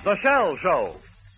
The Shell Show.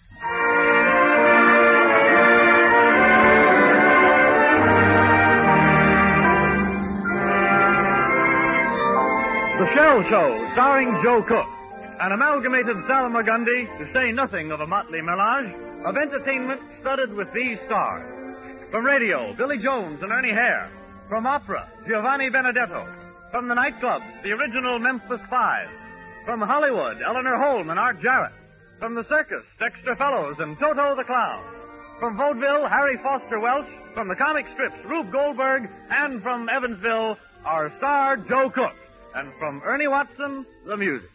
The Shell Show, starring Joe Cook. An amalgamated Salmagundi, to say nothing of a motley melange, of entertainment studded with these stars. From radio, Billy Jones and Ernie Hare. From opera, Giovanni Benedetto. From the nightclubs, the original Memphis Five. From Hollywood, Eleanor Holm and Art Jarrett. From the circus, Dexter Fellows and Toto the Clown. From vaudeville, Harry Foster Welch. From the comic strips, Rube Goldberg. And from Evansville, our star, Joe Cook. And from Ernie Watson, the music.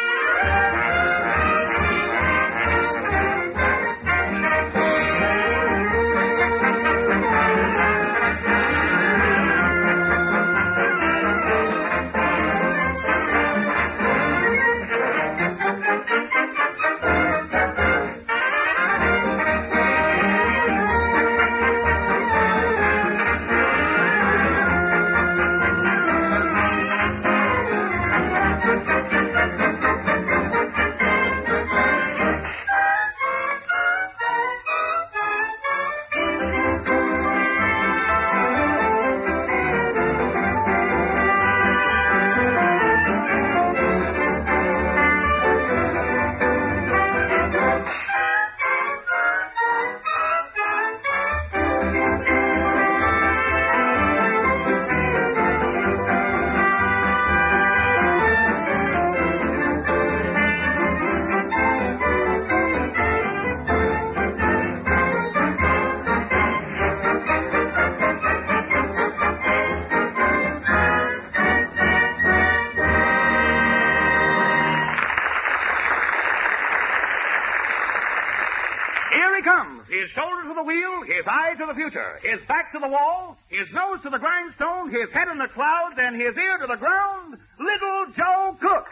His shoulder to the wheel, his eye to the future, his back to the wall, his nose to the grindstone, his head in the clouds, and his ear to the ground, Little Joe Cook.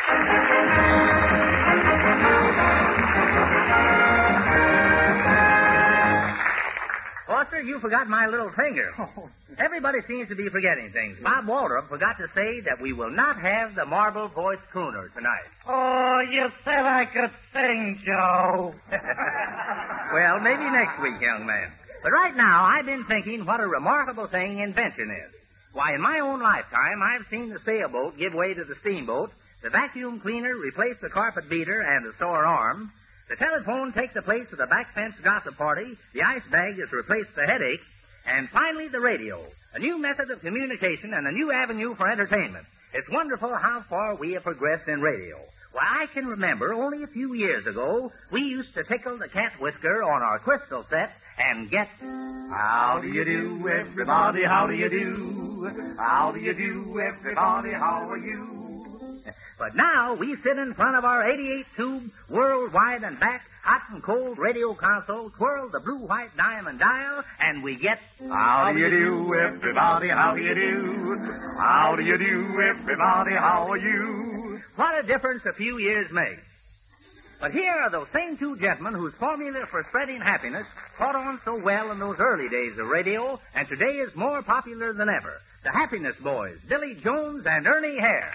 Foster, you forgot my little finger. Everybody seems to be forgetting things. Bob Waldrop forgot to say that we will not have the marble voice crooner tonight. Oh, you said I could sing, Joe. Well, maybe next week, young man. But right now, I've been thinking what a remarkable thing invention is. Why, in my own lifetime, I've seen the sailboat give way to the steamboat, the vacuum cleaner replace the carpet beater and the sore arm, the telephone take the place of the back fence gossip party, the ice bag has replaced the headache, and finally the radio, a new method of communication and a new avenue for entertainment. It's wonderful how far we have progressed in radio. Why, I can remember only a few years ago, we used to tickle the cat whisker on our crystal set and get... How do you do, everybody? How do you do? How do you do, everybody? How are you? But now we sit in front of our 88-tube, worldwide and back, hot and cold radio console, twirl the blue-white diamond dial, and we get... How do you do, everybody? How do you do? How do you do, everybody? How are you? What a difference a few years makes. But here are those same two gentlemen whose formula for spreading happiness caught on so well in those early days of radio, and today is more popular than ever. The Happiness Boys, Billy Jones and Ernie Hare.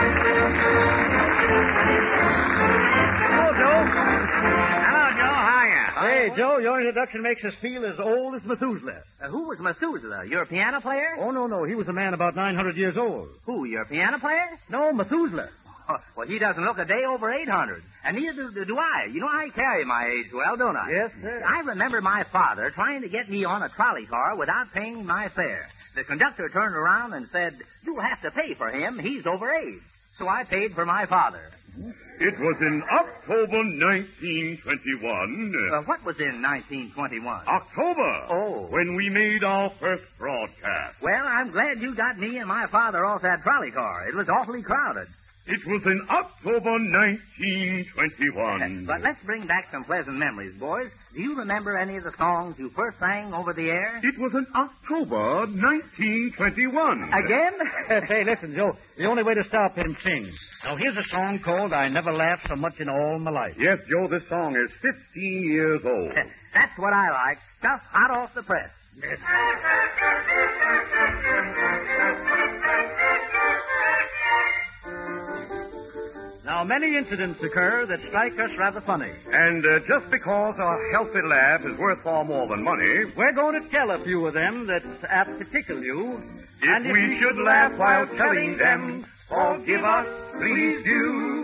Hello, Joe. Hello, Joe. Hiya. Hey, Joe, your introduction makes us feel as old as Methuselah. Who was Methuselah? Your piano player? Oh, no. He was a man about 900 years old. Who, your piano player? No, Methuselah. Well, he doesn't look a day over 800. And neither do I. You know, I carry my age well, don't I? Yes, sir. I remember my father trying to get me on a trolley car without paying my fare. The conductor turned around and said, "You'll have to pay for him. He's over age." So I paid for my father. It was in October 1921. What was in 1921? October. Oh. When we made our first broadcast. Well, I'm glad you got me and my father off that trolley car. It was awfully crowded. It was in October 1921. But let's bring back some pleasant memories, boys. Do you remember any of the songs you first sang over the air? It was in October 1921. Again? Hey, listen, Joe. The only way to stop him sings. Now, here's a song called I Never Laughed So Much in All My Life. Yes, Joe, this song is 15 years old. That's what I like. Stuff hot off the press. Yes. Now, many incidents occur that strike us rather funny. And just because a healthy laugh is worth far more than money, We're going to tell a few of them that's apt to tickle you. if we should laugh while telling them, forgive us, please do.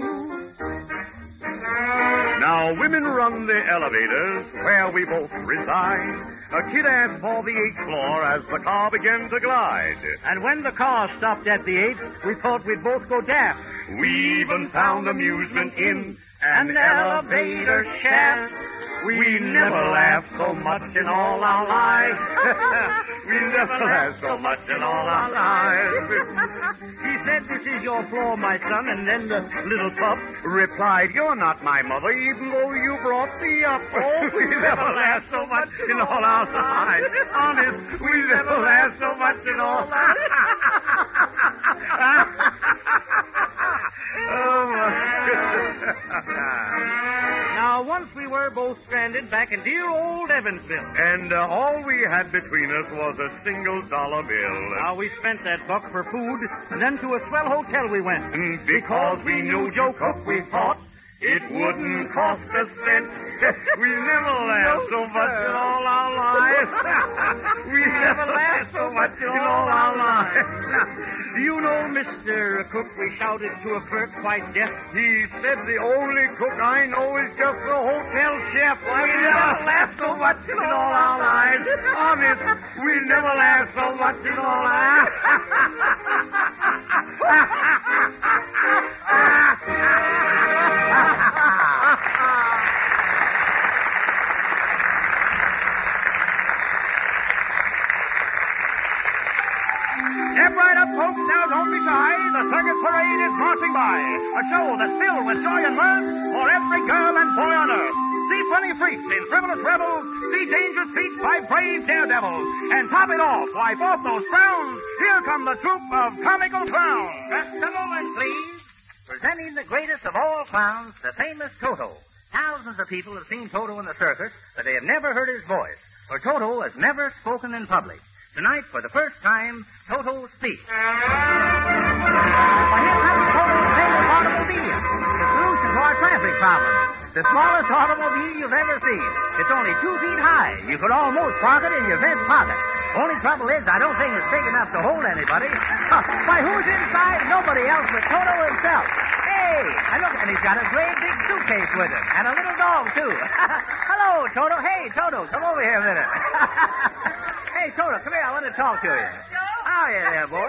Now, women run the elevators where we both reside. A kid asked for the 8th floor as the car began to glide. And when the car stopped at the 8th, we thought we'd both go daft. We even found amusement in an elevator shaft. We never laughed so much in all our lives. We never laughed so much in all our lives. He said, "This is your floor, my son," and then the little pup Replied, "You're not my mother, even though you brought me up." Oh, we never laughed so much in all our lives. Honest, we never laughed so much in all our Oh, my Now, once we were both stranded back in dear old Evansville. And all we had between us was a single dollar bill. Now, we spent that buck for food, and then to a swell hotel we went. Because we knew Joe Cook, we thought it wouldn't cost a cent. We never laughed so much in all our lives. We never laughed so much in all our lives. Do you know, Mr. Cook, we shouted to a clerk quite deaf. He said the only cook I know is just a hotel chef. We never laughed so much in all our lives. Honest, we never laughed so much in all our Step right up, folks. Now, don't be shy. The circus parade is marching by. A show that's filled with joy and mirth for every girl and boy on earth. See funny freaks in frivolous rebels. See dangerous feats by brave daredevils. And top it off, wipe off those frowns. Here come the troupe of comical clowns. Just a moment, please. Presenting the greatest of all clowns, the famous Toto. Thousands of people have seen Toto in the circus, but they have never heard his voice, for Toto has never spoken in public. Tonight, for the first time, Toto speaks. Well, here comes Toto's famous automobile, the solution to our traffic problem. The smallest automobile you've ever seen. It's only 2 feet high. You could almost park it in your vest pocket. Only trouble is, I don't think it's big enough to hold anybody. Why, who's inside? Nobody else but Toto himself. Hey, look, and he's got a great big suitcase with him, and a little dog, too. Hello, Toto. Hey, Toto, come over here a minute. Hey, Toto, come here. I want to talk to you. How are you there, boy?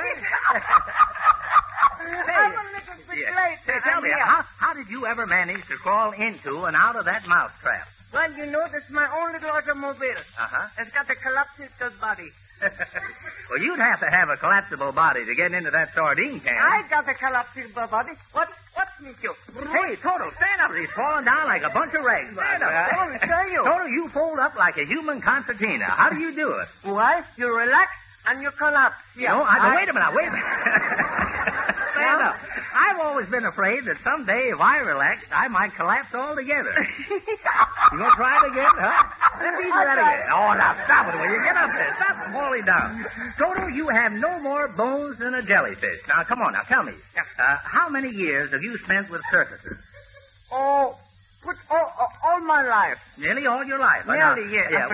I'm a little bit late. Say, tell me, how did you ever manage to crawl into and out of that mousetrap? Well, you know, that's my own little automobile. Uh-huh. It's got a collapsible body. Well, you'd have to have a collapsible body to get into that sardine can. I got a collapsible body. What's me, you? Hey, Toto, stand up. He's falling down like a bunch of rags. Stand up. Oh, tell you. Toto, you fold up like a human concertina. How do you do it? Well, you relax and you collapse. Yeah. No, wait a minute. Stand up. I've always been afraid that someday, if I relaxed, I might collapse altogether. You gonna try it again, huh? Let me do that again. Oh, now stop it. Will you get up there? Stop falling down. Toto, you have no more bones than a jellyfish. Now, come on. Now, tell me. How many years have you spent with circuses? Oh, all my life. Nearly all your life. Nearly, yes. Yeah,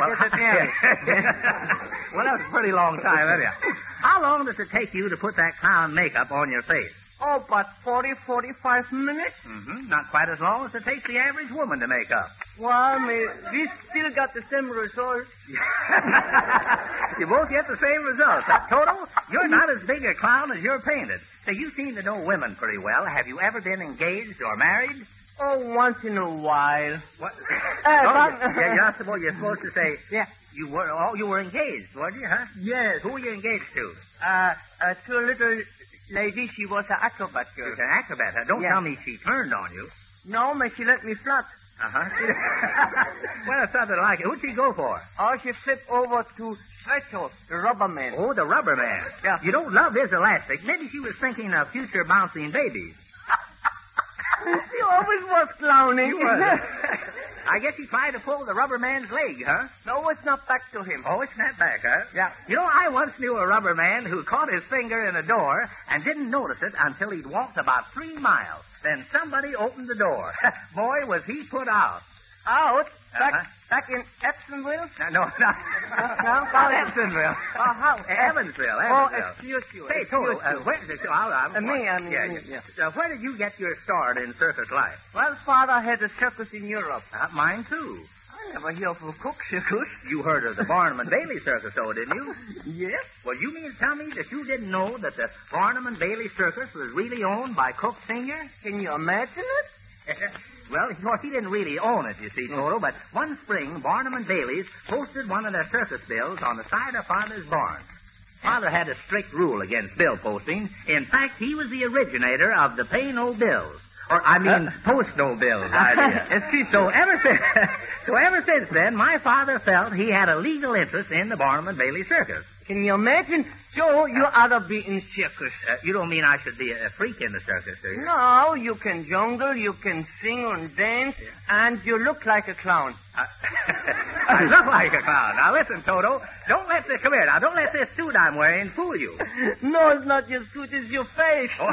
well, that was a pretty long time, anyhow. How long does it take you to put that clown makeup on your face? Oh, about 40, 45 minutes. Mm-hmm. Not quite as long as it takes the average woman to make up. Well, we still got the same result. You both get the same result. Toto, you're not as big a clown as you're painted. So you seem to know women pretty well. Have you ever been engaged or married? Oh, once in a while. What? Yeah, you're supposed to say, yeah. You were engaged, weren't you, huh? Yes. Who were you engaged to? To a little lady. She was an acrobat girl. She was an acrobat, huh? Don't tell me she turned on you. No, she let me flat. Uh-huh. Well, it's something like it. Who'd she go for? Oh, she flipped over to Stretcho, the rubber man. Oh, the rubber man. Yeah. You don't love his elastic. Maybe she was thinking of future bouncing babies. She always was clowning. I guess he tried to pull the rubber man's leg, huh? No, it's not back to him. Oh, it's snapped back, huh? Yeah. You know, I once knew a rubber man who caught his finger in a door and didn't notice it until he'd walked about 3 miles. Then somebody opened the door. Boy, was he put out. Out? Uh-huh. Back in Epsonville? No, not No? Evansville. How? Evansville. Oh, Evansville. excuse you. Say, Toto, where did Me. where did you get your start in circus life? Well, Father had a circus in Europe. Mine, too. I never hear of a cook circus. You heard of the Barnum and Bailey Circus, though, didn't you? Yes? Well, you mean to tell me that you didn't know that the Barnum and Bailey Circus was really owned by Cook Sr.? Can you imagine it? Well, of course, he didn't really own it, you see, Toto, but one spring, Barnum and Bailey's posted one of their circus bills on the side of Father's barn. Father had a strict rule against bill posting. In fact, he was the originator of the pay no bills. Or, I mean, post no bills idea. So ever since then, my father felt he had a legal interest in the Barnum and Bailey Circus. Can you imagine? Joe, you ought to be in circus. You don't mean I should be a freak in the circus, do you? No, you can jungle, you can sing and dance, and you look like a clown. I look like a clown. Now, listen, Toto, don't let this suit I'm wearing fool you. No, it's not your suit, it's your face. Oh.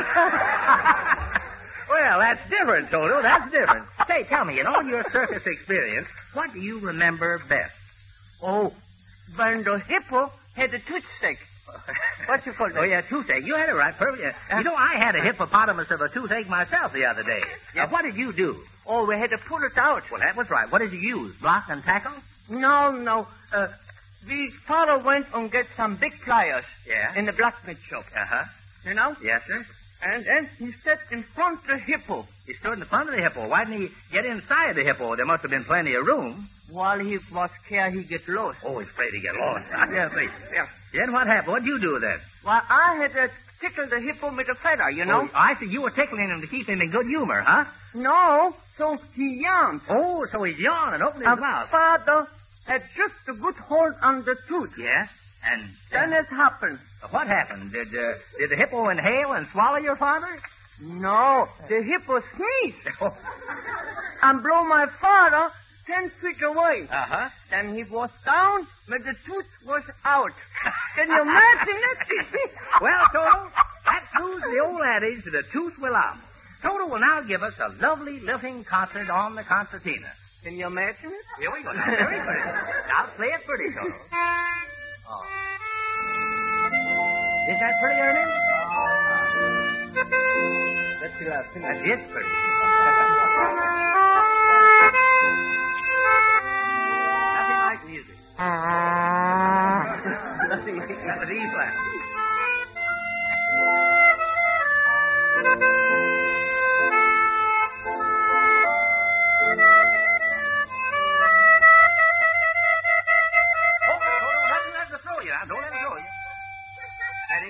Well, that's different, Toto. That's different. Say, tell me, in all your circus experience, what do you remember best? Oh, when the hippo had a toothache. What you call that? Oh, yeah, toothache. You had it right. Perfect. You know, I had a hippopotamus of a toothache myself the other day. What did you do? Oh, we had to pull it out. Well, that was right. What did you use? Block and tackle? No. The father went and get some big pliers. Yeah? In the blacksmith shop. Uh-huh. You know? Yes, sir. And then he sat in front of the hippo. He stood in front of the hippo. Why didn't he get inside the hippo? There must have been plenty of room. While he was scared he'd get lost. Oh, he's afraid he'd get lost. Yeah. Then what happened? What'd you do then? Well, I had to tickle the hippo with a feather, you know. Oh, I see. You were tickling him to keep him in good humor, huh? No, so he yawned. Oh, so he yawned and opened his mouth. Father had just a good hold on the tooth. Yes? And then it happened. What happened? Did the hippo inhale and swallow your father? No, the hippo sneezed and blew my father 10 feet away. Uh-huh. Then he was down, but the tooth was out. Can you imagine it? Well, Toto, that proves the old adage that a tooth will out. Toto will now give us a lovely lilting concert on the concertina. Can you imagine it? Here we go. Now, very pretty. Now, play it pretty, Toto. Oh. Is that pretty, Ernest? Let's see that. That is pretty. Nothing like music. That was E flat. Don't let him throw you. Ready?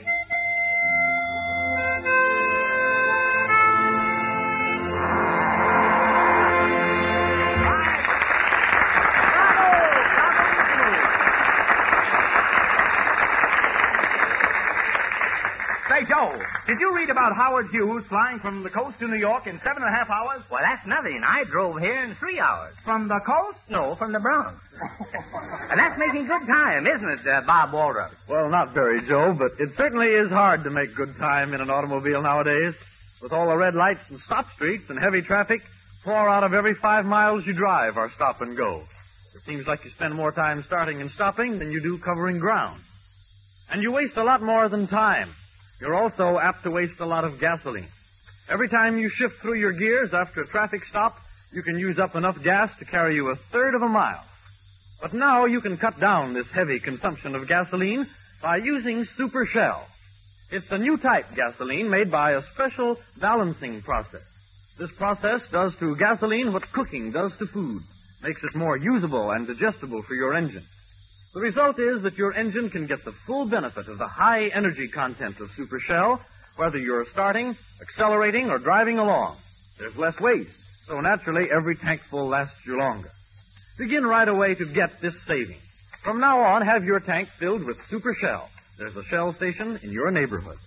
Say, Joe, did you read about Howard Hughes flying from the coast to New York in 7.5 hours? Well, that's nothing. I drove here in 3 hours. From the coast? No, from the Bronx. And that's making good time, isn't it, Bob Waldrop? Well, not very, Joe, but it certainly is hard to make good time in an automobile nowadays. With all the red lights and stop streets and heavy traffic, 4 out of every 5 miles you drive are stop and go. It seems like you spend more time starting and stopping than you do covering ground. And you waste a lot more than time. You're also apt to waste a lot of gasoline. Every time you shift through your gears after a traffic stop, you can use up enough gas to carry you 1/3 of a mile. But now you can cut down this heavy consumption of gasoline by using Super Shell. It's a new type gasoline made by a special balancing process. This process does to gasoline what cooking does to food, makes it more usable and digestible for your engine. The result is that your engine can get the full benefit of the high energy content of Super Shell, whether you're starting, accelerating, or driving along. There's less waste, so naturally every tank full lasts you longer. Begin right away to get this saving. From now on, have your tank filled with Super Shell. There's a Shell station in your neighborhood.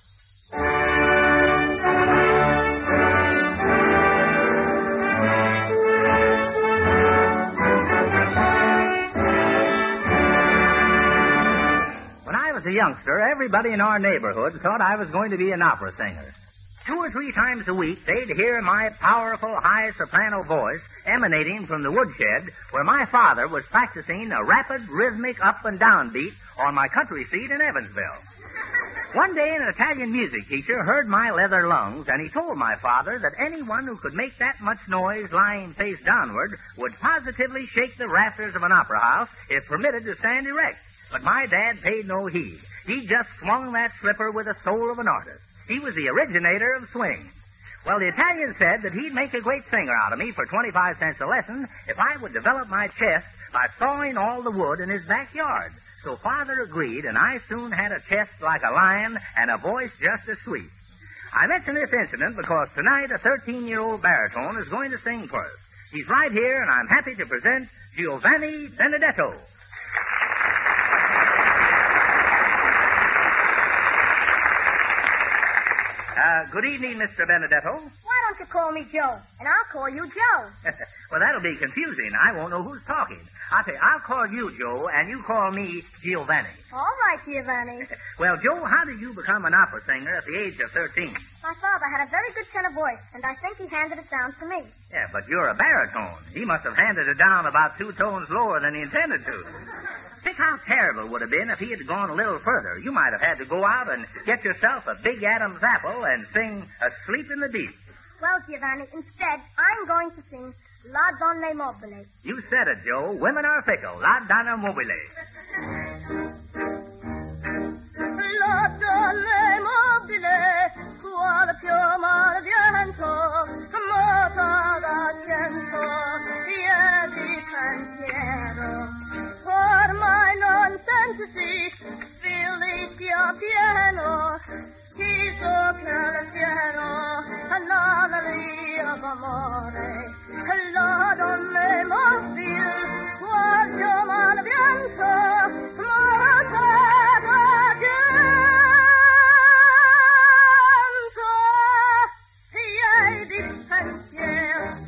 youngster, everybody in our neighborhood thought I was going to be an opera singer. 2 or 3 times a week, they'd hear my powerful high soprano voice emanating from the woodshed where my father was practicing a rapid, rhythmic up and down beat on my country seat in Evansville. One day, an Italian music teacher heard my leather lungs, and he told my father that anyone who could make that much noise lying face downward would positively shake the rafters of an opera house if permitted to stand erect. But my dad paid no heed. He just swung that slipper with the soul of an artist. He was the originator of swing. Well, the Italian said that he'd make a great singer out of me for 25 cents a lesson if I would develop my chest by sawing all the wood in his backyard. So Father agreed, and I soon had a chest like a lion and a voice just as sweet. I mention this incident because tonight a 13-year-old baritone is going to sing for us. He's right here, and I'm happy to present Giovanni Benedetto. Good evening, Mr. Benedetto. Why don't you call me Joe, and I'll call you Joe? Well, that'll be confusing. I won't know who's talking. I'll call you Joe, and you call me Giovanni. All right, Giovanni. Well, Joe, how did you become an opera singer at the age of 13? My father had a very good tenor voice, and I think he handed it down to me. Yeah, but you're a baritone. He must have handed it down about 2 tones lower than he intended to. Think how terrible it would have been if he had gone a little further. You might have had to go out and get yourself a big Adam's apple and sing Asleep in the Deep. Well, Giovanni, instead, I'm going to sing La Donna Mobile. You said it, Joe. Women are fickle. La Donna Mobile. La Donna Mobile, quale piuma al viento, mota d'accento, e di pensiero. Ormai non sentisi, felicia pieno, chi sopra il cielo, all'aria d'amore, la donna mobile, guardo mal viento, morta d'argento, e di pensiero.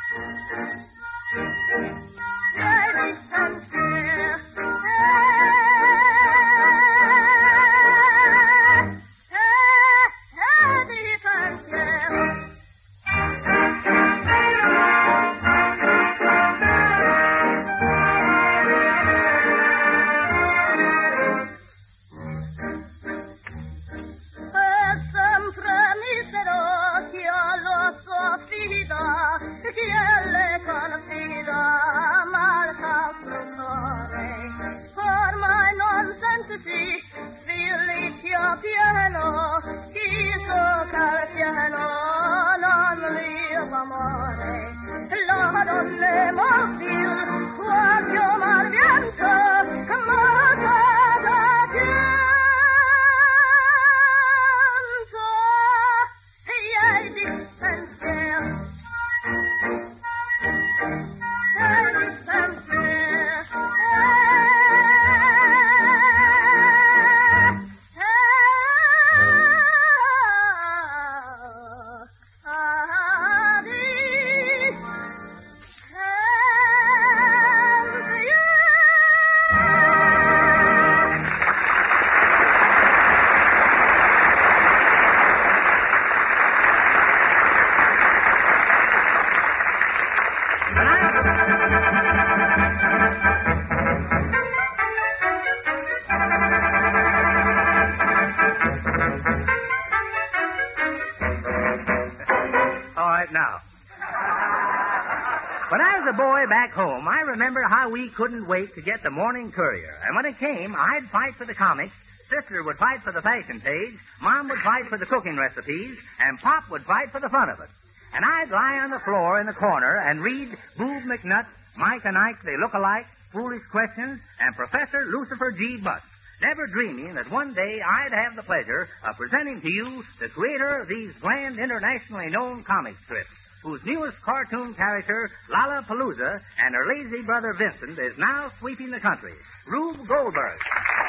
Back home, I remember how we couldn't wait to get the morning courier. And when it came, I'd fight for the comics, Sister would fight for the fashion page, Mom would fight for the cooking recipes, and Pop would fight for the fun of it. And I'd lie on the floor in the corner and read Boob McNutt, Mike and Ike, They Look Alike, Foolish Questions, and Professor Lucifer G. Butts, never dreaming that one day I'd have the pleasure of presenting to you the creator of these grand internationally known comic strips, whose newest cartoon character, Lollapalooza, and her lazy brother Vincent, is now sweeping the country, Rube Goldberg.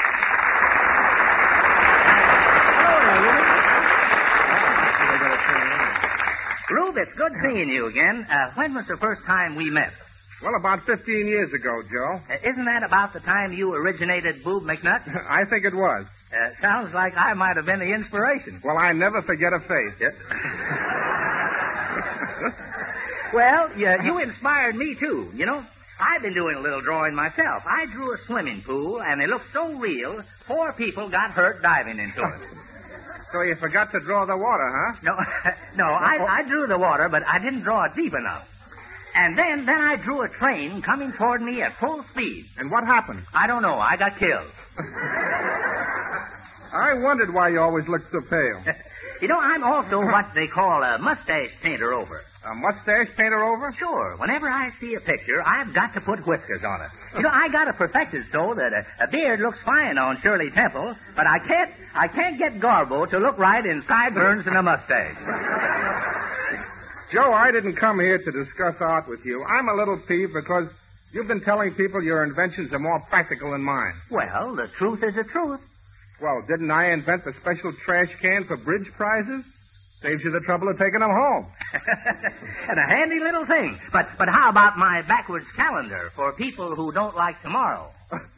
Hello, Rube. Rube, it's good seeing you again. When was the first time we met? Well, about 15 years ago, Joe. Isn't that about the time you originated Boob McNutt? I think it was. Sounds like I might have been the inspiration. Well, I never forget a face. Yep. Well, you inspired me, too. You know, I've been doing a little drawing myself. I drew a swimming pool, and it looked so real, 4 people got hurt diving into it. So you forgot to draw the water, huh? No, I drew the water, but I didn't draw it deep enough. And then I drew a train coming toward me at full speed. And what happened? I don't know. I got killed. I wondered why you always looked so pale. You know, I'm also what they call a mustache painter over. A mustache painter over? Sure. Whenever I see a picture, I've got to put whiskers on it. You know, I got it perfected so that a beard looks fine on Shirley Temple, but I can't get Garbo to look right in sideburns and a mustache. Joe, I didn't come here to discuss art with you. I'm a little peeved because you've been telling people your inventions are more practical than mine. Well, the truth is the truth. Well, didn't I invent the special trash can for bridge prizes? Saves you the trouble of taking them home. And a handy little thing. But how about my backwards calendar for people who don't like tomorrow?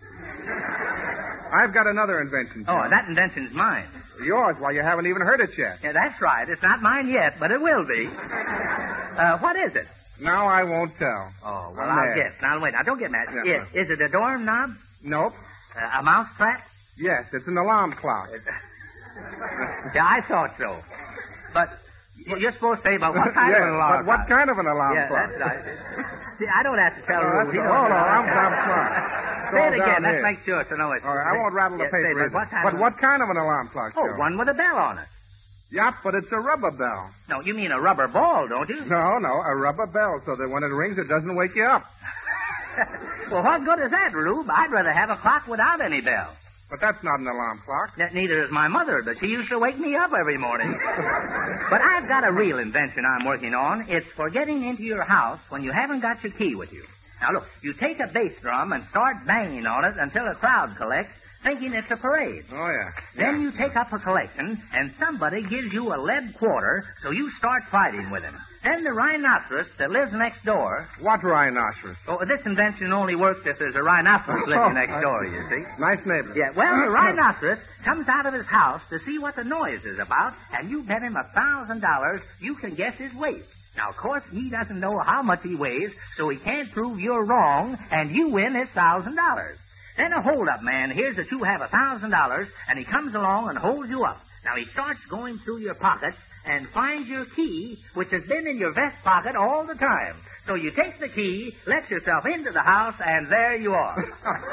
I've got another invention, Joe. Oh, that invention's mine. Yours? Well, you haven't even heard it yet. Yeah, that's right. It's not mine yet, but it will be. What is it? Now I won't tell. Oh, well, I'll guess. Now, wait. Now, don't get mad. Yeah, Is it a door knob? Nope. A mouse trap? Yes, it's an alarm clock. Yeah, I thought so. But you're supposed to say about what kind of an alarm clock. But what kind of an alarm clock? That's right. See, I don't have to tell you. I'm smart. Say it again. Let's make sure to know it. All right, I won't rattle the paper. But what kind of an alarm clock? Oh, one with a bell on it. Yep, but it's a rubber bell. No, you mean a rubber ball, don't you? No, a rubber bell, so that when it rings, it doesn't wake you up. Well, what good is that, Rube? I'd rather have a clock without any bell. But that's not an alarm clock. Neither is my mother, but she used to wake me up every morning. But I've got a real invention I'm working on. It's for getting into your house when you haven't got your key with you. Now, look, you take a bass drum and start banging on it until a crowd collects, thinking it's a parade. Oh, yeah. Then you take up a collection, and somebody gives you a lead quarter, so you start fighting with him. Then the rhinoceros that lives next door... What rhinoceros? Oh, this invention only works if there's a rhinoceros living next door, you see. Nice neighbor. Yeah, well, the rhinoceros comes out of his house to see what the noise is about, and you bet him $1,000 you can guess his weight. Now, of course, he doesn't know how much he weighs, so he can't prove you're wrong, and you win his $1,000. Then a hold-up man hears that you have $1,000, and he comes along and holds you up. Now, he starts going through your pockets and finds your key, which has been in your vest pocket all the time. So you take the key, let yourself into the house, and there you are.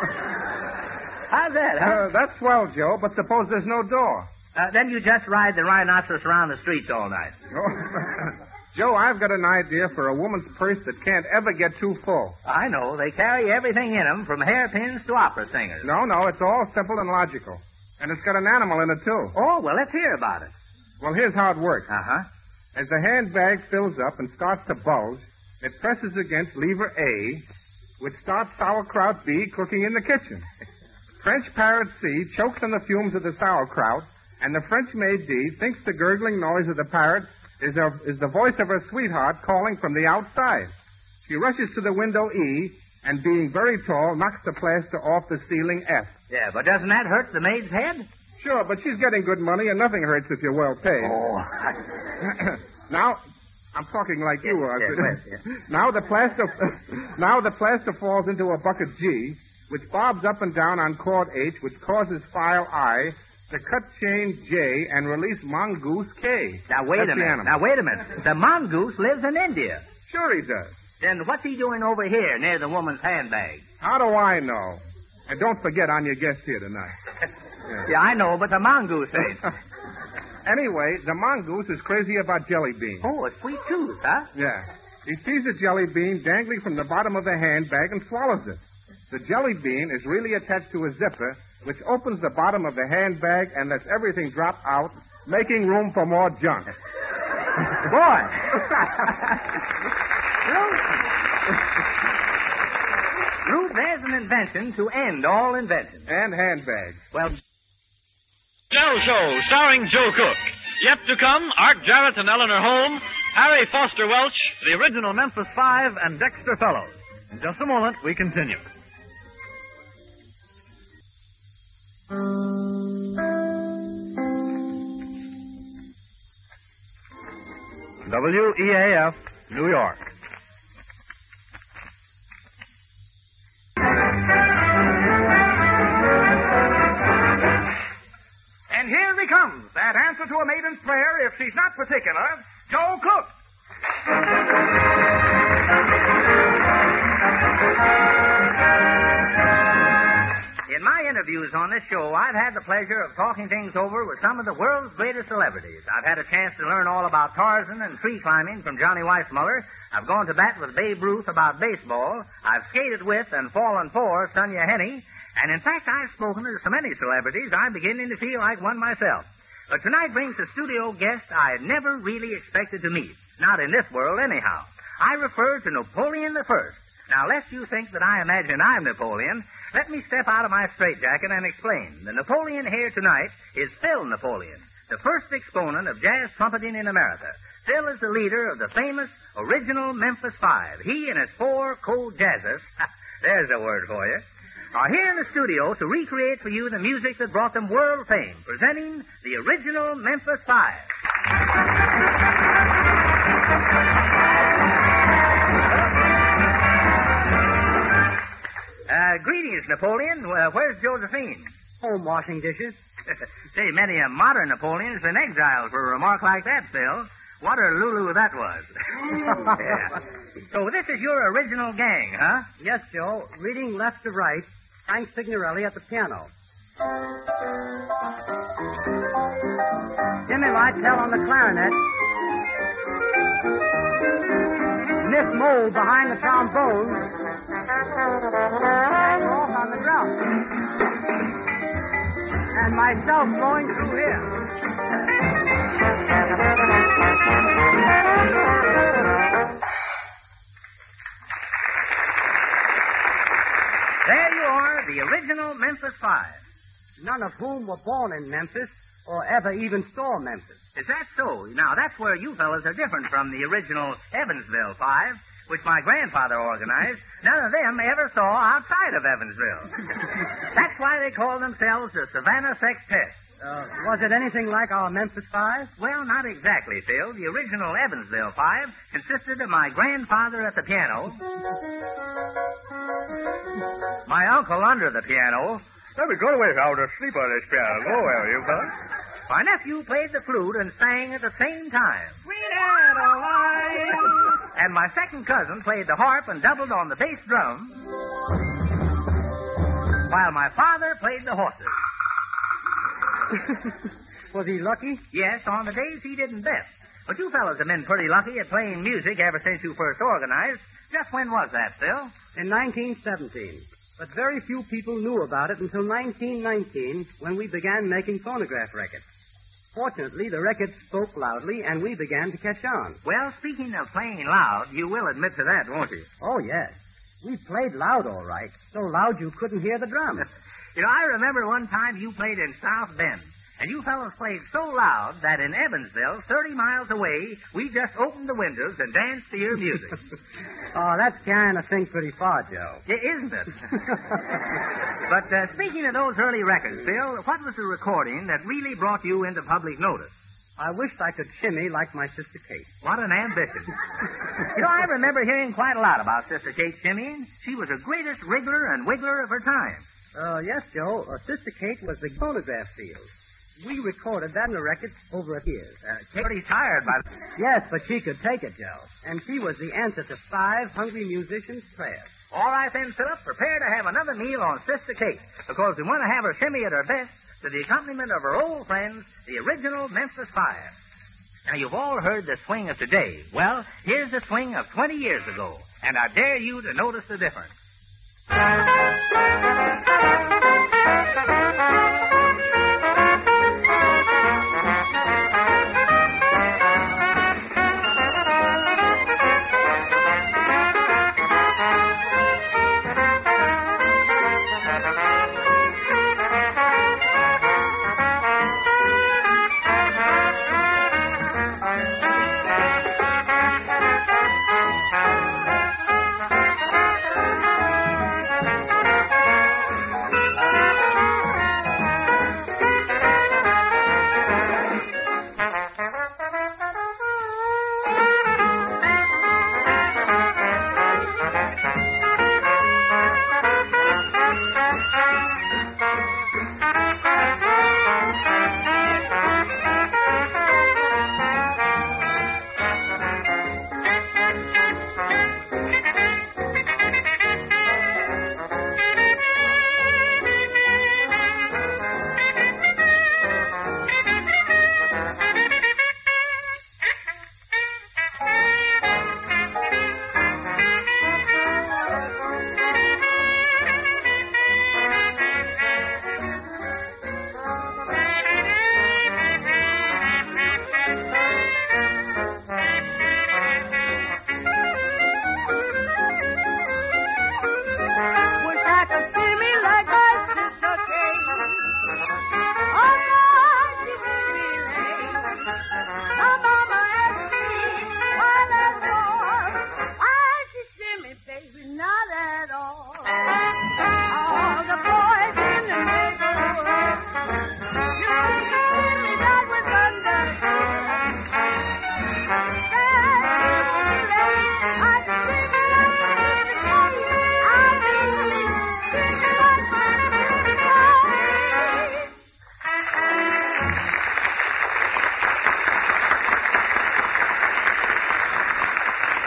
How's that, huh? That's swell, Joe, but suppose there's no door. Then you just ride the rhinoceros around the streets all night. Joe, I've got an idea for a woman's purse that can't ever get too full. I know. They carry everything in them, from hairpins to opera singers. No, it's all simple and logical. And it's got an animal in it, too. Oh, well, let's hear about it. Well, here's how it works. Uh-huh. As the handbag fills up and starts to bulge, it presses against lever A, which starts sauerkraut B cooking in the kitchen. French parrot C chokes on the fumes of the sauerkraut, and the French maid D thinks the gurgling noise of the parrot is the voice of her sweetheart calling from the outside. She rushes to the window E, and being very tall, knocks the plaster off the ceiling F. Yeah, but doesn't that hurt the maid's head? Sure, but she's getting good money, and nothing hurts if you're well paid. Oh. Now, I'm talking like you are. Yes. Now the plaster falls into a bucket G, which bobs up and down on cord H, which causes file I to cut chain J and release mongoose K. Now, wait a minute. The mongoose lives in India. Sure he does. Then what's he doing over here near the woman's handbag? How do I know? And don't forget, I'm your guest here tonight. Yeah, I know, but the mongoose ain't. Anyway, the mongoose is crazy about jelly beans. Oh, a sweet tooth, huh? Yeah. He sees a jelly bean dangling from the bottom of the handbag and swallows it. The jelly bean is really attached to a zipper, which opens the bottom of the handbag and lets everything drop out, making room for more junk. Boy! Rube, there's an invention to end all inventions. And handbags. Well, Joe Show, starring Joe Cook. Yet to come, Art Jarrett and Eleanor Holm, Harry Foster Welch, the original Memphis Five, and Dexter Fellows. In just a moment, we continue. WEAF, New York. And here he comes, that answer to a maiden's prayer, if she's not particular, Joe Cook. In my interviews on this show, I've had the pleasure of talking things over with some of the world's greatest celebrities. I've had a chance to learn all about Tarzan and tree climbing from Johnny Weissmuller. I've gone to bat with Babe Ruth about baseball. I've skated with and fallen for Sonia Henney. And in fact, I've spoken to so many celebrities, I'm beginning to feel like one myself. But tonight brings a studio guest I had never really expected to meet. Not in this world, anyhow. I refer to Napoleon I. Now, lest you think that I imagine I'm Napoleon, let me step out of my straitjacket and explain. The Napoleon here tonight is Phil Napoleon, the first exponent of jazz trumpeting in America. Phil is the leader of the famous original Memphis Five. He and his four co-jazzers, there's a word for you, are here in the studio to recreate for you the music that brought them world fame, presenting the original Memphis Five. Greetings, Napoleon. Where's Josephine? Home washing dishes. Say, many a modern Napoleon's been exiled for a remark like that, Phil. What a Lulu that was. Yeah. So this is your original gang, huh? Yes, Joe. Reading left to right, Frank Signorelli at the piano. Jimmy Lightell on the clarinet. Miss Mole behind the trombone. And Rolf on the drum. And myself flowing through here. There you are, the original Memphis Five. None of whom were born in Memphis or ever even saw Memphis. Is that so? Now, that's where you fellas are different from the original Evansville Five, which my grandfather organized. None of them ever saw outside of Evansville. That's why they call themselves the Savannah Sextet. Was it anything like our Memphis Five? Well, not exactly, Phil. The original Evansville Five consisted of my grandfather at the piano, my uncle under the piano. Let me go away if I were to sleep on this piano. Go away, will you, fellas? My nephew played the flute and sang at the same time. Sweet Adeline. And my second cousin played the harp and doubled on the bass drum, while my father played the horses. Was he lucky? Yes, on the days he didn't bet. But you fellas have been pretty lucky at playing music ever since you first organized. Just when was that, Phil? In 1917. But very few people knew about it until 1919, when we began making phonograph records. Fortunately, the records spoke loudly, and we began to catch on. Well, speaking of playing loud, you will admit to that, won't you? Oh, yes. We played loud, all right. So loud you couldn't hear the drums. You know, I remember one time you played in South Bend, and you fellows played so loud that in Evansville, 30 miles away, we just opened the windows and danced to your music. Oh, that's carrying a thing pretty far, Joe. Isn't it? But speaking of those early records, Phil, what was the recording that really brought you into public notice? I wished I could shimmy like my sister Kate. What an ambition. You know, I remember hearing quite a lot about Sister Kate shimmying. She was the greatest wriggler and wiggler of her time. Yes, Joe. Sister Kate was the phonograph field. We recorded that in the records over a year. Kate pretty tired by... Yes, but she could take it, Joe. And she was the answer to 5 hungry musicians' prayers. All right, then, Philip, prepare to have another meal on Sister Kate, because we want to have her shimmy at her best to the accompaniment of her old friends, the original Memphis Five. Now, you've all heard the swing of today. Well, here's the swing of 20 years ago, and I dare you to notice the difference.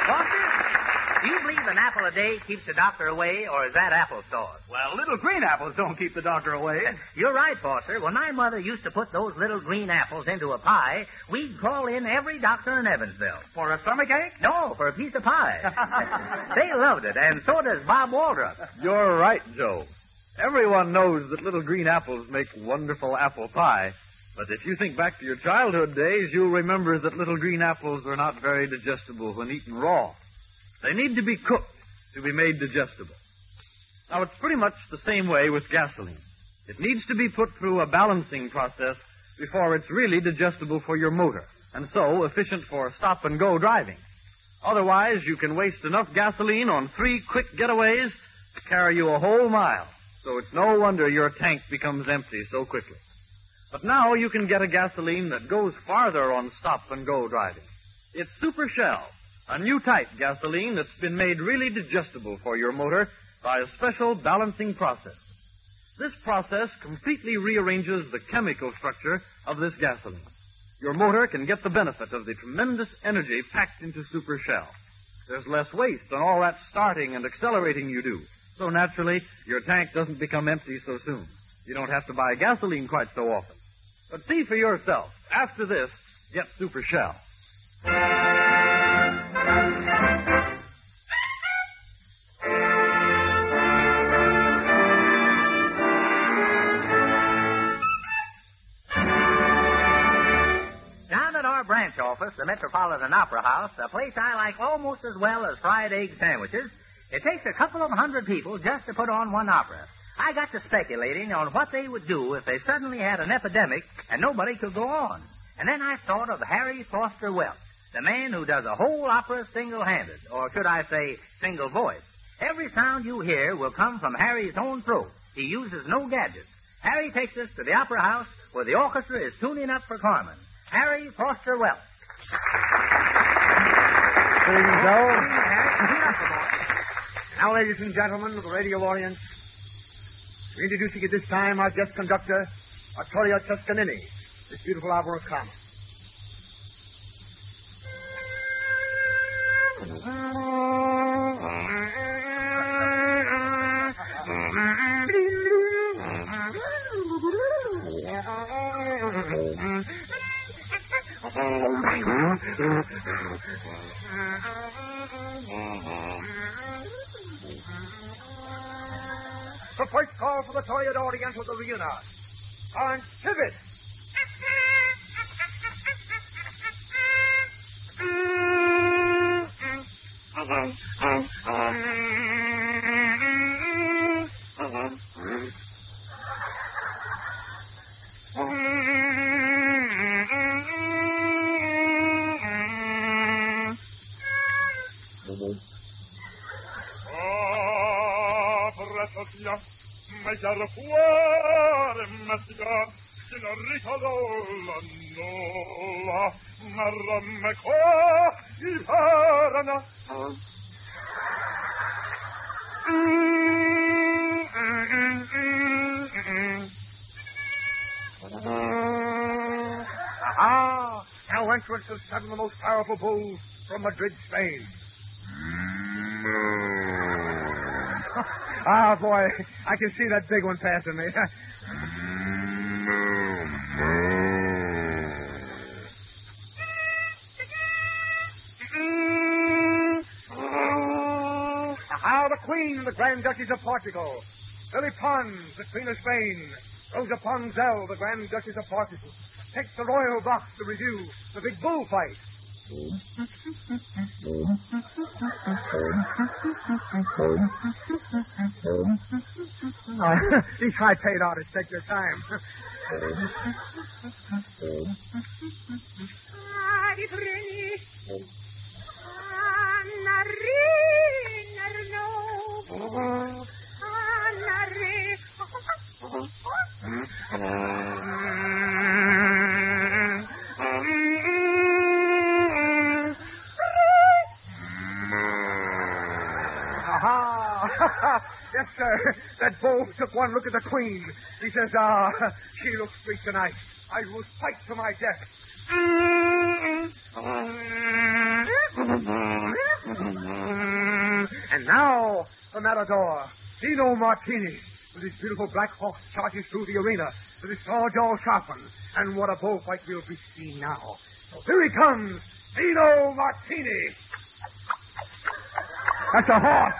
Foster, do you believe an apple a day keeps the doctor away, or is that apple sauce? Well, little green apples don't keep the doctor away. You're right, Foster. When my mother used to put those little green apples into a pie, we'd call in every doctor in Evansville. For a stomachache? No, for a piece of pie. They loved it, and so does Bob Waldrop. You're right, Joe. Everyone knows that little green apples make wonderful apple pie. But if you think back to your childhood days, you'll remember that little green apples are not very digestible when eaten raw. They need to be cooked to be made digestible. Now, it's pretty much the same way with gasoline. It needs to be put through a balancing process before it's really digestible for your motor, and so efficient for stop-and-go driving. Otherwise, you can waste enough gasoline on 3 quick getaways to carry you a whole mile. So it's no wonder your tank becomes empty so quickly. But now you can get a gasoline that goes farther on stop-and-go driving. It's Super Shell, a new type gasoline that's been made really digestible for your motor by a special balancing process. This process completely rearranges the chemical structure of this gasoline. Your motor can get the benefit of the tremendous energy packed into Super Shell. There's less waste on all that starting and accelerating you do. So naturally, your tank doesn't become empty so soon. You don't have to buy gasoline quite so often. But see for yourself. After this, get Super Shell. Down at our branch office, the Metropolitan Opera House, a place I like almost as well as fried egg sandwiches, it takes a couple of 100 people just to put on one opera. I got to speculating on what they would do if they suddenly had an epidemic and nobody could go on. And then I thought of Harry Foster Welch, the man who does a whole opera single-handed, or should I say single voice. Every sound you hear will come from Harry's own throat. He uses no gadgets. Harry takes us to the Opera House where the orchestra is tuning up for Carmen. Harry Foster Welch. Good evening, Joe. Now, ladies and gentlemen of the radio audience, we're introducing at this time our guest conductor, Arturo Toscanini, this beautiful opera of Carmen. The first call for the Toyota audience with the Reunion. On Civet. Mayor fuore messia, sin ricadola nola, marramme qua I parana. Aha! Now entrance of 7 of the most powerful bulls from Madrid, Spain. Ah, boy, I can see that big one passing me. Ah, the Queen, the Grand Duchess of Portugal. Lily Pons, the Queen of Spain. Rosa Ponzel, the Grand Duchess of Portugal. Takes the royal box to review the big bullfight. These high-paid artists take their time. Yes, sir. That bull took one look at the Queen. He says, she looks sweet tonight. I will fight to my death. Now, the matador, Dino Martini, with his beautiful black horse, charges through the arena with his saw jaw sharpened. And what a bullfight will be seen now. So here he comes, Dino Martini. That's a horse.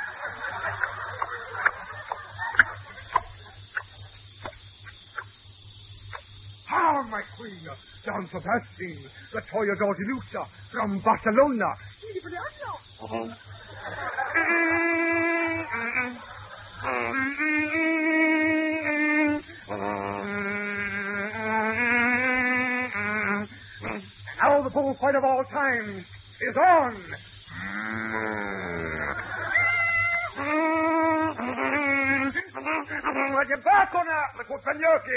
Ah, my queen, Don Sebastian, the Toreador de Lucha from Barcelona. Now the bullfight of all times is on. Get back on that, the good Penyoki.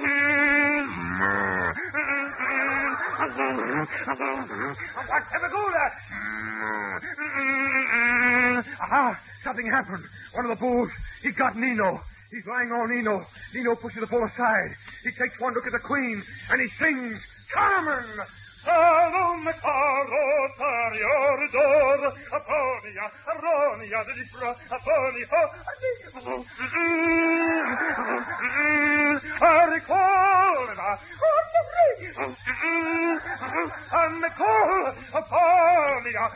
What's the Magula? Aha, something happened. One of the bulls, he got Nino. He's lying on Nino. Nino pushes the bull aside. He takes one look at the queen, and he sings, Carmen! Salome Carlo Tariordor Aponia Aronia de Dipra Aponia Aricolna and the call Aponia.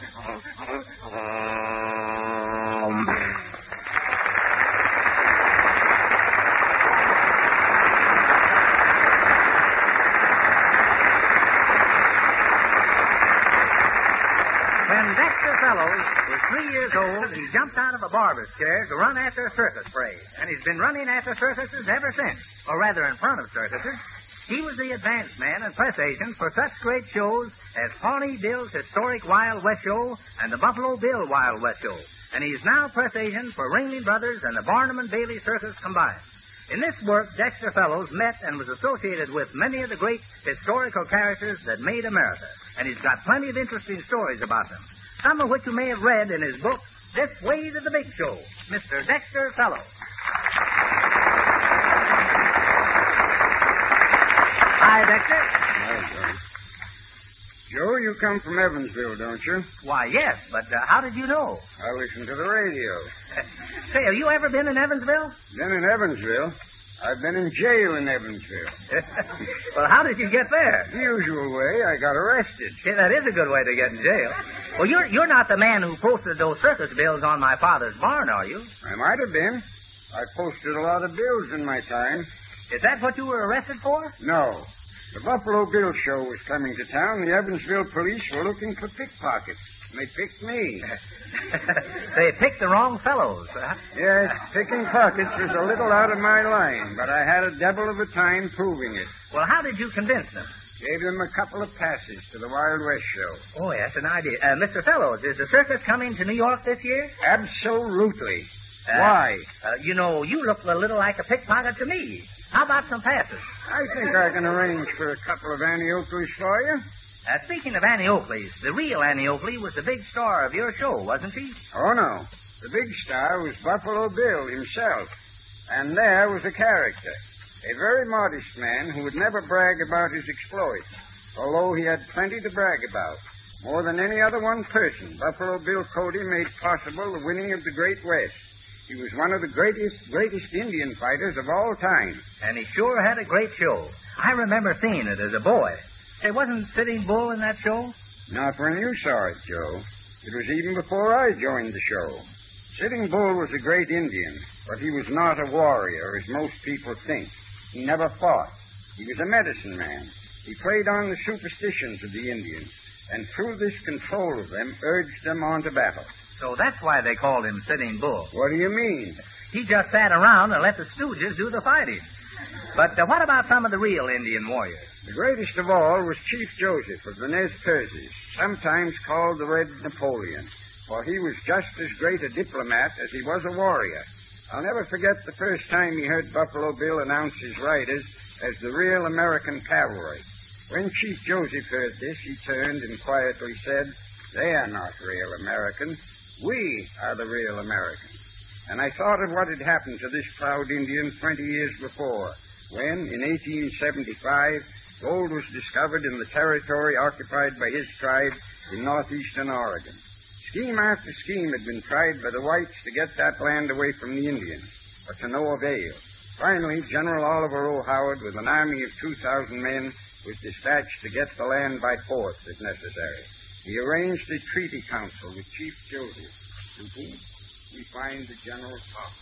When Dexter Fellows was 3 years old, he jumped out of a barber's chair to run after a circus parade. And he's been running after circuses ever since, or rather in front of circuses. He was the advance man and press agent for such great shows as Pawnee Bill's Historic Wild West Show and the Buffalo Bill Wild West Show. And he's now press agent for Ringling Brothers and the Barnum and Bailey Circus combined. In this work, Dexter Fellows met and was associated with many of the great historical characters that made America. And he's got plenty of interesting stories about them, some of which you may have read in his book, This Way to the Big Show, Mr. Dexter Fellows. Hi, Dexter. Hi, Joe. Joe, you come from Evansville, don't you? Why, yes, but how did you know? I listen to the radio. Say, have you ever been in Evansville? Been in Evansville? I've been in jail in Evansville. Well, how did you get there? The usual way. I got arrested. Yeah, that is a good way to get in jail. Well, you're not the man who posted those circus bills on my father's barn, are you? I might have been. I posted a lot of bills in my time. Is that what you were arrested for? No. The Buffalo Bill Show was coming to town. The Evansville police were looking for pickpockets. And they picked me. They picked the wrong fellows, huh? Yes, picking pockets was a little out of my line, but I had a devil of a time proving it. Well, how did you convince them? Gave them a couple of passes to the Wild West Show. Oh, yes, an idea. Mr. Fellows, is the circus coming to New York this year? Absolutely. Why? You know, you look a little like a pickpocket to me. How about some passes? I think I can arrange for a couple of Annie Oakleys for you. Speaking of Annie Oakleys, the real Annie Oakley was the big star of your show, wasn't she? Oh, no. The big star was Buffalo Bill himself. And there was a character. A very modest man who would never brag about his exploits, although he had plenty to brag about. More than any other one person, Buffalo Bill Cody made possible the winning of the Great West. He was one of the greatest Indian fighters of all time. And he sure had a great show. I remember seeing it as a boy. Say, wasn't Sitting Bull in that show? Not when you saw it, Joe. It was even before I joined the show. Sitting Bull was a great Indian, but he was not a warrior, as most people think. He never fought. He was a medicine man. He played on the superstitions of the Indians, and through this control of them, urged them on to battle. So that's why they called him Sitting Bull. What do you mean? He just sat around and let the stooges do the fighting. But what about some of the real Indian warriors? The greatest of all was Chief Joseph of the Nez Perces, sometimes called the Red Napoleon, for he was just as great a diplomat as he was a warrior. I'll never forget the first time he heard Buffalo Bill announce his riders as the real American cavalry. When Chief Joseph heard this, he turned and quietly said, "They are not real Americans. We are the real Americans." And I thought of what had happened to this proud Indian 20 years before, when, in 1875, gold was discovered in the territory occupied by his tribe in northeastern Oregon. Scheme after scheme had been tried by the whites to get that land away from the Indians, but to no avail. Finally, General Oliver O. Howard, with an army of 2,000 men, was dispatched to get the land by force if necessary. He arranged a treaty council with Chief Joseph, to whom we find the general's talk.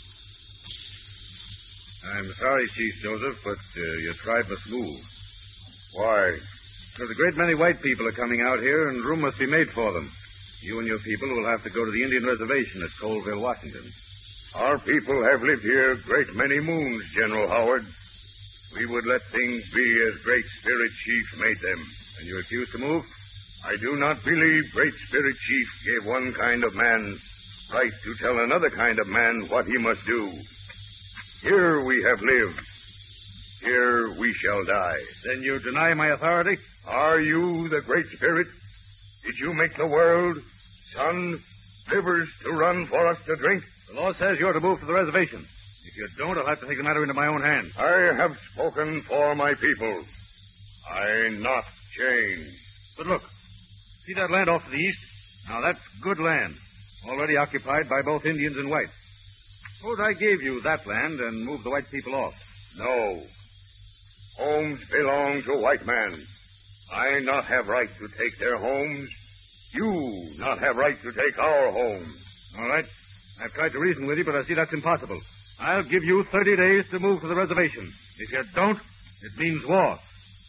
I'm sorry, Chief Joseph, but your tribe must move. Why? Because a great many white people are coming out here, and room must be made for them. You and your people will have to go to the Indian reservation at Colville, Washington. Our people have lived here a great many moons, General Howard. We would let things be as Great Spirit Chief made them. And you refuse to move? I do not believe Great Spirit Chief gave one kind of man right to tell another kind of man what he must do. Here we have lived. Here we shall die. Then you deny my authority? Are you the Great Spirit? Did you make the world, sun, rivers to run for us to drink? The law says you're to move to the reservation. If you don't, I'll have to take the matter into my own hands. I have spoken for my people. I not change. But look, see that land off to the east? Now, that's good land, already occupied by both Indians and whites. Suppose I gave you that land and moved the white people off. No. Homes belong to white man. I not have right to take their homes. You not have right to take our homes. All right. I've tried to reason with you, but I see that's impossible. I'll give you 30 days to move to the reservation. If you don't, it means war.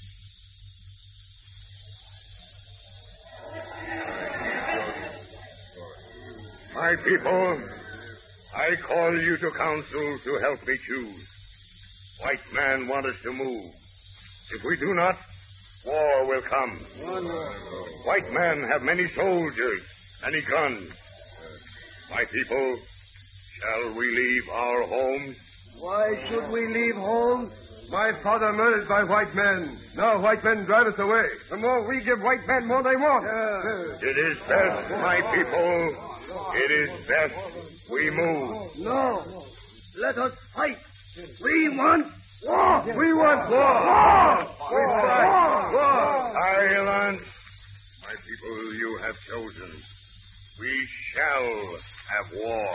My people, I call you to council to help me choose. White man want us to move. If we do not, war will come. White man have many soldiers, many guns. My people, shall we leave our homes? Why should we leave home? My father murdered by white men. Now white men drive us away. The more we give white men, more they want. It is best, my people. It is best we move. No. Let us fight. We want war. We want war. We fight. War. Silence. My people, you have chosen. We shall have war.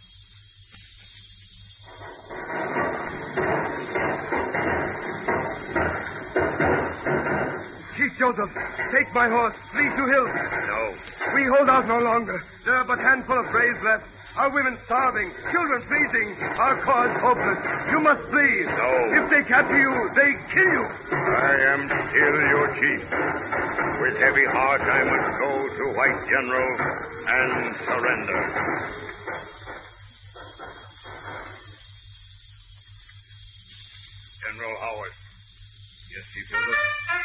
Chief Joseph, take my horse. Lead to Hill. No. We hold out no longer. There are but a handful of braves left. Our women starving, children freezing, our cause hopeless. You must flee. No. If they capture you, they kill you. I am still your chief. With heavy heart, I must go to White General and surrender. General Howard. Yes, Chief Joseph?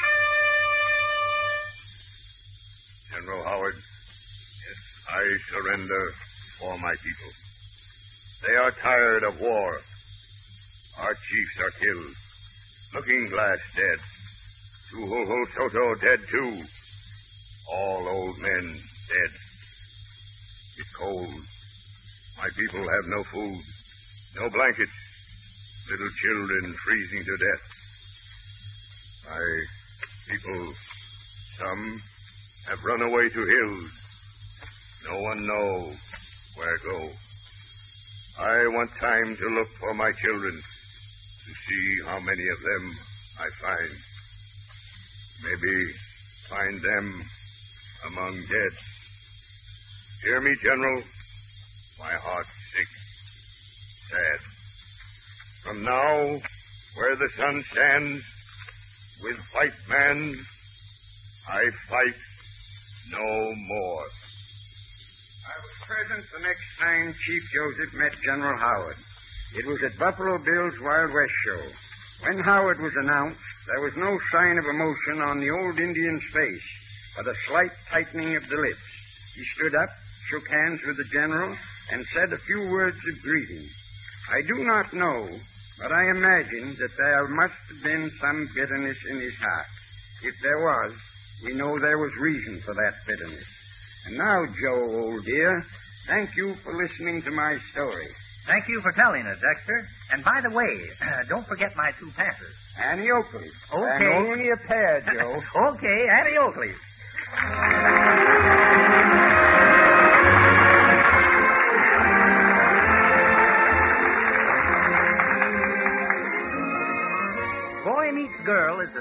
General Howard. Yes? I surrender for my people. They are tired of war. Our chiefs are killed. Looking Glass dead. Tuhuhul Soto dead too. All old men dead. It's cold. My people have no food, no blankets. Little children freezing to death. My people, some have run away to hills. No one knows where go. I want time to look for my children, to see how many of them I find. Maybe find them among dead. Hear me, General. My heart's sick, sad. From now, where the sun stands, with white man, I fight no more. I was present the next time Chief Joseph met General Howard. It was at Buffalo Bill's Wild West show. When Howard was announced, there was no sign of emotion on the old Indian's face, but a slight tightening of the lips. He stood up, shook hands with the general, and said a few words of greeting. I do not know, but I imagine that there must have been some bitterness in his heart. If there was, we know there was reason for that bitterness. And now, Joe, old dear, thank you for listening to my story. Thank you for telling us, Dexter. And by the way, don't forget my two passes. Annie Oakley. Okay. And only a pair, Joe. Okay, Annie Oakley.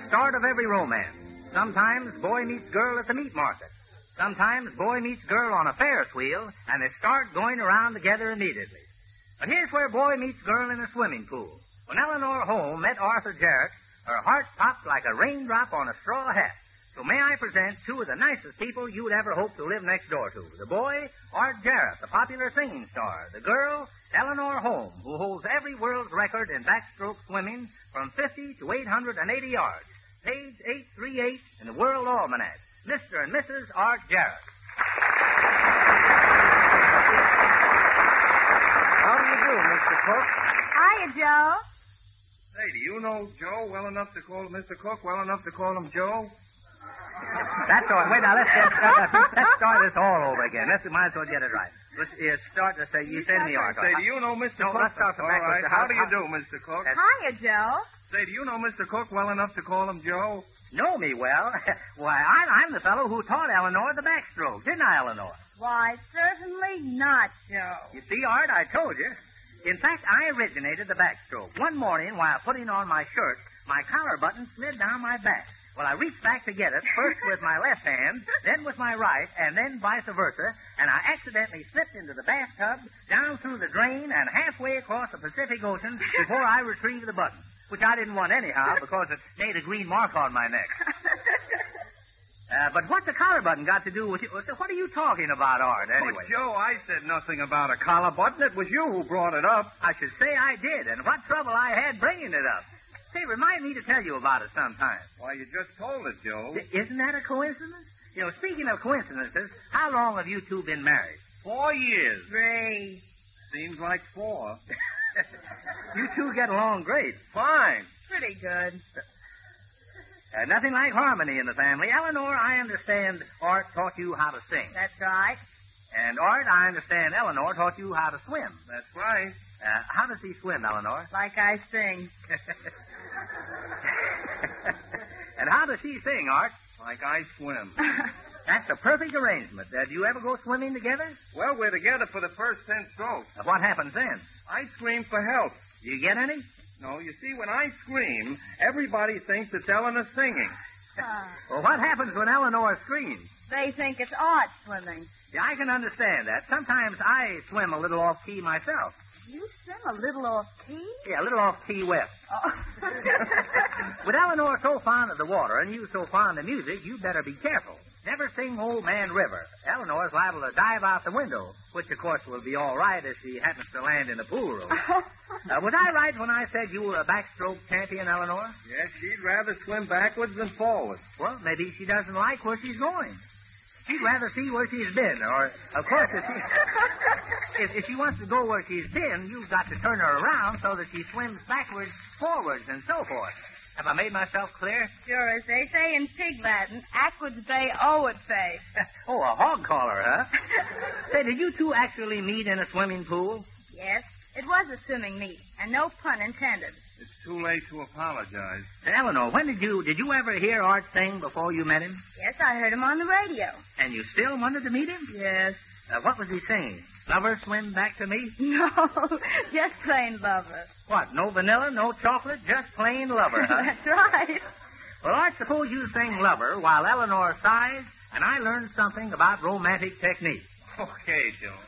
start of every romance. Sometimes boy meets girl at the meat market. Sometimes boy meets girl on a Ferris wheel, and they start going around together immediately. But here's where boy meets girl in a swimming pool. When Eleanor Holmes met Arthur Jarrett, her heart popped like a raindrop on a straw hat. So may I present two of the nicest people you'd ever hope to live next door to. The boy, Art Jarrett, the popular singing star. The girl, Eleanor Holmes, who holds every world's record in backstroke swimming from 50 to 880 yards. Page 838 in the World Almanac. Mr. and Mrs. Art Jarrett. How do you do, Mr. Cook? Hiya, Joe. Say, do you know Joe well enough to call Mr. Cook well enough to call him Joe? That's all. Wait, now, let's start this all over again. Might as well get it right. Let's start to say, you send me Art. Say, do you know Mr. Cook? Let's start from all backwards. right. How do you do, Mr. Cook? Hiya, Joe. Say, do you know Mr. Cook well enough to call him Joe? Know me well? Why, I'm the fellow who taught Eleanor the backstroke, didn't I, Eleanor? Why, certainly not, Joe. You see, Art, I told you. In fact, I originated the backstroke. One morning, while putting on my shirt, my collar button slid down my back. Well, I reached back to get it, first with my left hand, then with my right, and then vice versa, and I accidentally slipped into the bathtub, down through the drain, and halfway across the Pacific Ocean before I retrieved the button, which I didn't want anyhow because it made a green mark on my neck. But what's the collar button got to do with it? What are you talking about, Art, anyway? Well, Joe, I said nothing about a collar button. It was you who brought it up. I should say I did, and what trouble I had bringing it up. Say, remind me to tell you about it sometime. Why, you just told it, Joe. Isn't that a coincidence? You know, speaking of coincidences, how long have you two been married? 4 years. Great. Seems like 4. You two get along great. Fine. Pretty good. Nothing like harmony in the family. Eleanor, I understand Art taught you how to sing. That's right. And Art, I understand Eleanor taught you how to swim. That's right. How does he swim, Eleanor? Like I sing. And how does she sing, Art? Like I swim. That's a perfect arrangement. Do you ever go swimming together? Well, we're together for the first 10 strokes. What happens then? I scream for help. Do you get any? No, you see, when I scream, everybody thinks it's Eleanor singing. Well, what happens when Eleanor screams? They think it's Art swimming. Yeah, I can understand that. Sometimes I swim a little off key myself. You swim a little off key? Yeah, a little off Key West. Oh. With Eleanor so fond of the water and you so fond of music, you better be careful. Never sing Old Man River. Eleanor's liable to dive out the window, which, of course, will be all right if she happens to land in the pool room. Was I right when I said you were a backstroke champion, Eleanor? Yes, she'd rather swim backwards than forwards. Well, maybe she doesn't like where she's going. She'd rather see where she's been, or, of course, if she wants to go where she's been, you've got to turn her around so that she swims backwards, forwards, and so forth. Have I made myself clear? Sure, as they say in Pig Latin, aquid bay, owed bay. Oh, a hog collar, huh? Say, did you two actually meet in a swimming pool? Yes, it was a swimming meet, and no pun intended. It's too late to apologize. Eleanor, when did you ever hear Art sing before you met him? Yes, I heard him on the radio. And you still wanted to meet him? Yes. What was he singing? Lover, swim back to me? No, just plain lover. What, no vanilla, no chocolate, just plain lover, huh? That's right. Well, Art, suppose you sing Lover while Eleanor sighs, and I learn something about romantic technique. Okay, Joe.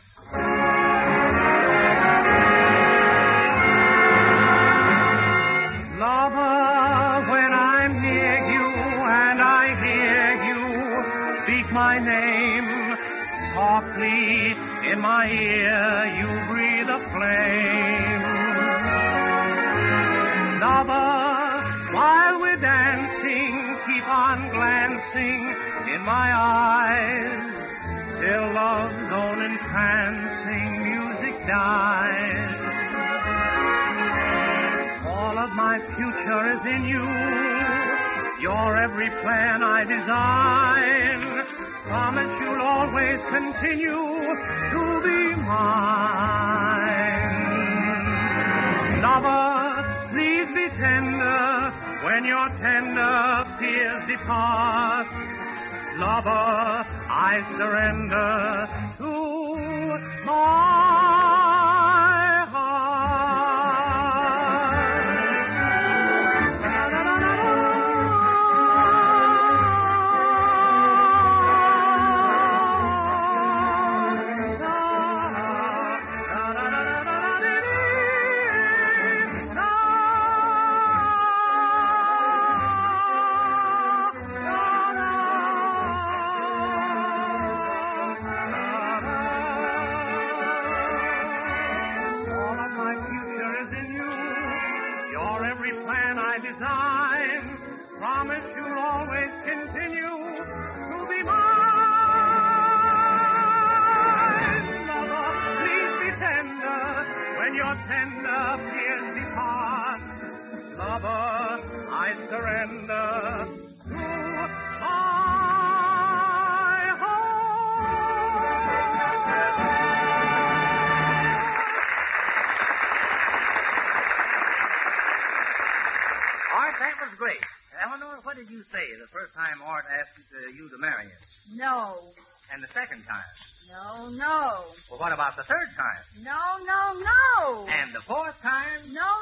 Lover, when I'm near you and I hear you speak my name, softly in my ear you breathe a flame. Lover, while we're dancing, keep on glancing in my eyes, till love's own entrancing music dies. All of my future is in you, your every plan I design. Promise you'll always continue to be mine. Lover, please be tender when your tender fears depart. Lover, I surrender to my heart. by design. Promise you'll always continue to be mine. Lover, please be tender when your tender fears depart. Lover, I surrender to my Art, that was great. Eleanor, what did you say the first time Art asked you to marry him? No. And the second time? No. Well, what about the third time? No. And the fourth time? No.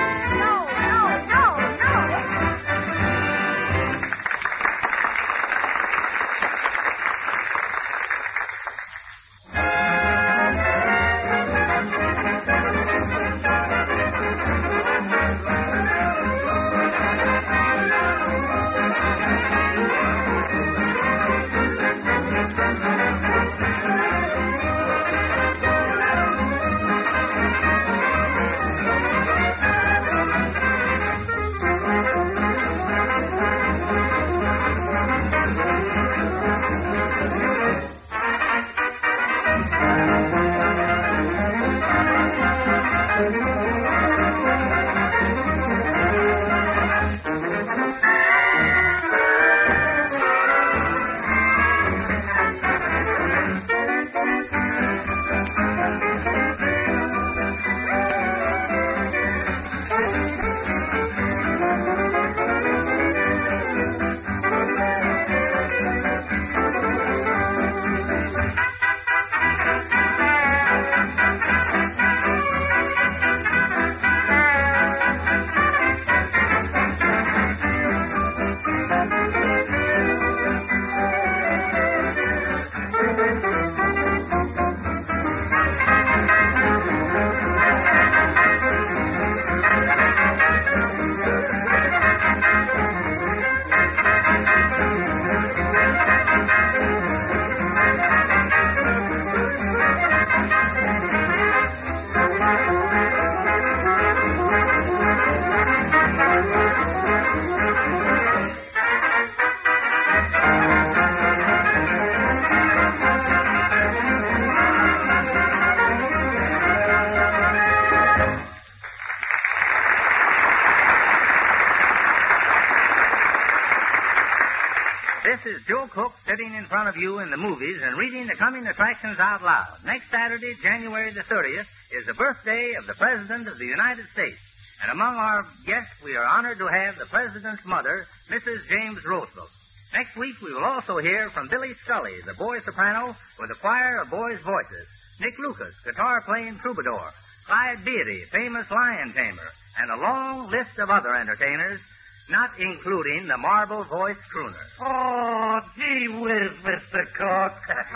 This is Joe Cook sitting in front of you in the movies and reading the coming attractions out loud. Next Saturday, January the 30th, is the birthday of the President of the United States. And among our guests, we are honored to have the President's mother, Mrs. James Roosevelt. Next week, we will also hear from Billy Scully, the boy soprano, with a choir of boys' voices, Nick Lucas, guitar-playing troubadour, Clyde Beatty, famous lion tamer, and a long list of other entertainers, not including the marble-voiced crooner. Oh, gee whiz, Mr. Cook.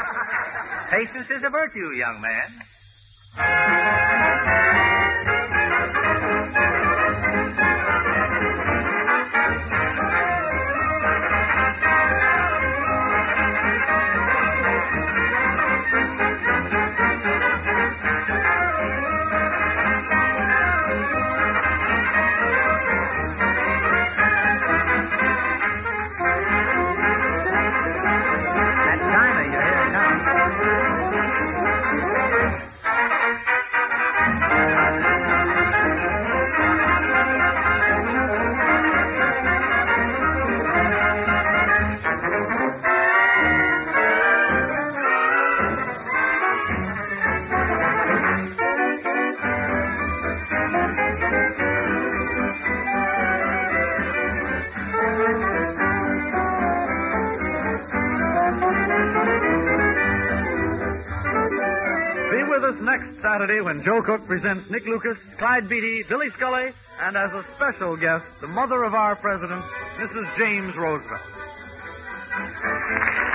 Patience is a virtue, young man. Next Saturday when Joe Cook presents Nick Lucas, Clyde Beatty, Billy Scully, and as a special guest, the mother of our president, Mrs. James Roosevelt.